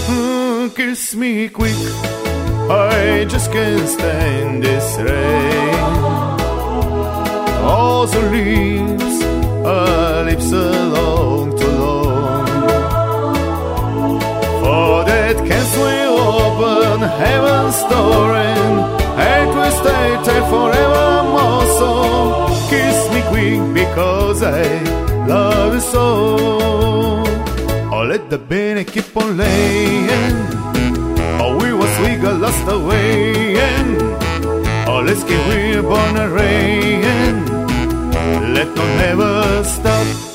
Kiss me quick, I just can't stand this rain. All the leaves, our lips alone too long. For that kiss will open heaven's door and it will stay there forevermore. So kiss me quick because I love you so. Oh, let the bene keep on laying. Oh, we got lost away. Oh, let's keep reborn and rain. Let no never stop.